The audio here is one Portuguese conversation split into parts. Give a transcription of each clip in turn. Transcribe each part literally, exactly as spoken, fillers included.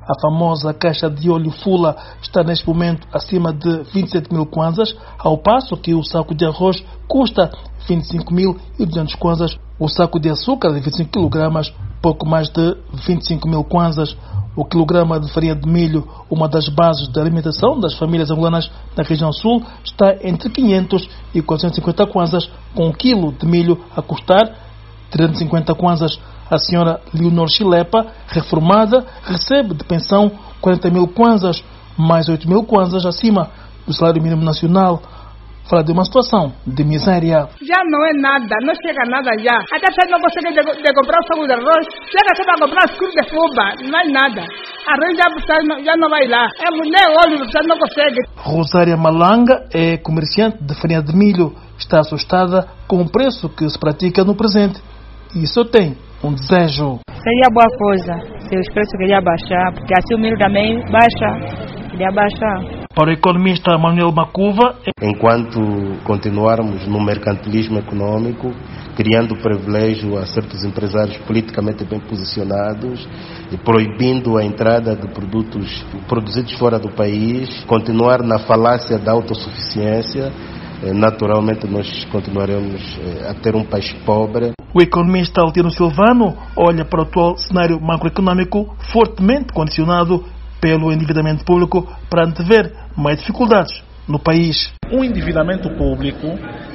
A famosa caixa de óleo Fula está neste momento acima de vinte e sete mil kwanzas, ao passo que o saco de arroz custa vinte e cinco mil e duzentos kwanzas. O saco de açúcar de vinte e cinco quilogramas, pouco mais de vinte e cinco mil kwanzas. O quilograma de farinha de milho, uma das bases da alimentação das famílias angolanas na região sul, está entre quinhentos e quatrocentos e cinquenta kwanzas, com um quilo de milho a custar trezentos e cinquenta kwanzas. A senhora Leonor Chilepa, reformada, recebe de pensão quarenta mil kwanzas, mais oito mil kwanzas acima do salário mínimo nacional. Fala de uma situação de miséria. Já não é nada, não chega nada já. Até você não consegue de, de comprar o saco de arroz, chega só para comprar o de fuba, não é nada. Arroz já, já não vai lá. É mulher, óleo, você não consegue. Rosária Malanga é comerciante de farinha de milho. Está assustada com o preço que se pratica no presente. E só tem um desejo. Seria boa coisa se os preços queriam baixar, porque assim o milho também baixa, queria baixar. Para o economista Manuel Macuva, enquanto continuarmos no mercantilismo econômico, criando privilégio a certos empresários politicamente bem posicionados e proibindo a entrada de produtos produzidos fora do país, continuar na falácia da autossuficiência, naturalmente nós continuaremos a ter um país pobre. O economista Altino Silvano olha para o atual cenário macroeconômico fortemente condicionado pelo endividamento público para antever mais dificuldades no país. O endividamento público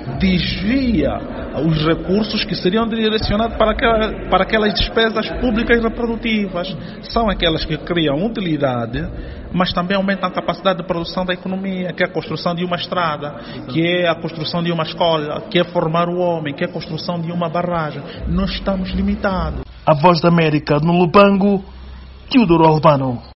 desvia os recursos que seriam direcionados para, aquela, para aquelas despesas públicas reprodutivas. São aquelas que criam utilidade, mas também aumentam a capacidade de produção da economia, que é a construção de uma estrada, que é a construção de uma escola, que é formar o homem, que é a construção de uma barragem. Nós estamos limitados. A Voz da América no Lubango, Teodoro Albano.